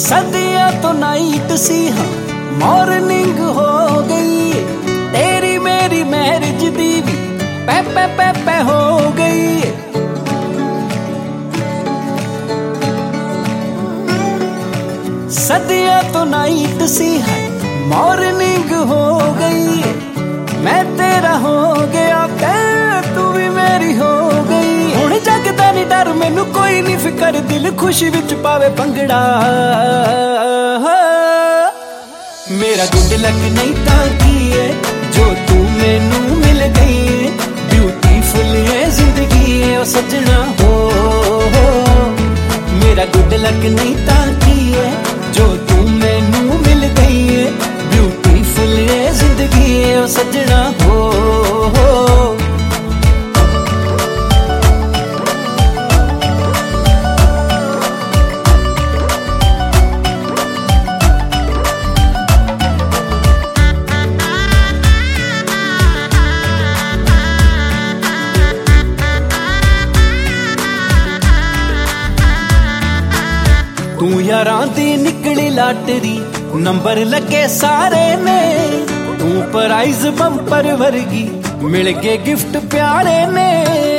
सदियां तो नाइट सी हाँ मॉर्निंग हो गई, तेरी मेरी मैरिज दी भी पे हो गई। सदियां तो नाइट सी है मॉर्निंग हो गई, मैं तेरा हो गया तू भी मेरी हो गई। हुण जगदा नहीं डर मैनू कोई नहीं फिकर, दिल खुशी विच पावे भंगड़ा। मेरा गुड लक नहीं तां की है जो तू मैनू मिल गई है, ब्यूटीफुल है जिंदगी है ओ सजना हो। मेरा गुड लक नहीं तां की है जो तू मैनू मिल गई है, ब्यूटीफुल है जिंदगी है ओ सजना हो। तू यारां दी निकली लाटरी, नंबर लगे सारे ने, तू प्राइज बंपर वर्गी, मिल गए गिफ्ट प्यारे ने।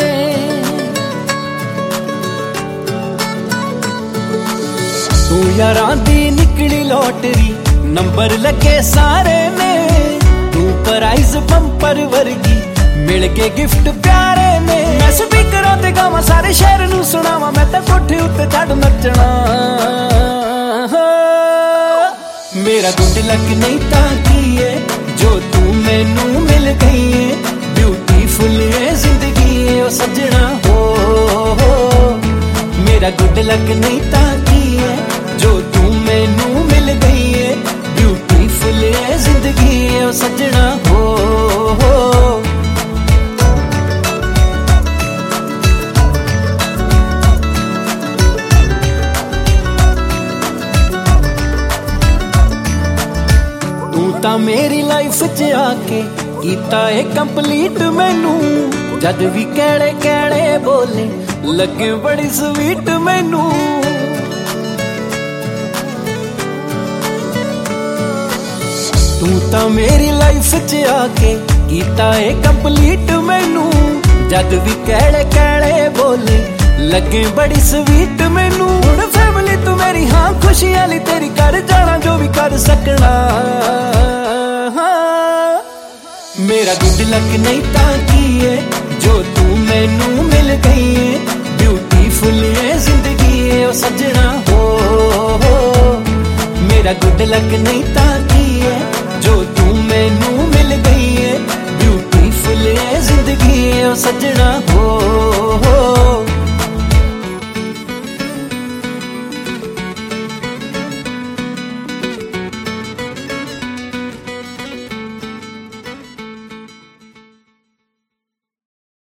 तू यारां दी निकली लॉटरी, नंबर लगे सारे ने, तू प्राइज बंपर वर्गी, मिल गए गिफ्ट प्यारे ने। मैं स्पीकरां ते गावां सारे शहर नू सुणावां, मैं तां कोठे उत्ते चढ़ नचना। मेरा गुड लक नहीं तां की है जो तू मैनू मिल गई है, ब्यूटीफुल है जिंदगी है ओ सजना हो। मेरा गुड लक नहीं तां की है जो तू मैनू मिल गई है, ब्यूटीफुल है जिंदगी है ओ सजना हो। ता मेरी लाइफ च आके कीता है कंप्लीट मैनू, जद भी कहड़े कहड़े बोले लगे बड़ी स्वीट मैनू। तू ता मेरी लाइफ च आके कीता है कंप्लीट मैनू, जद भी कहड़े कहड़े बोले लगे बड़ी स्वीट मैनू। हुण फैमिली तू मेरी हाँ खुशी वाली तेरी, कर जाना जो भी कर सकना। मेरा गुड लक नहीं तां की है जो तू मैनू मिल गई है, ब्यूटीफुल है जिंदगी है ओ सजना हो। मेरा गुड लक नहीं तां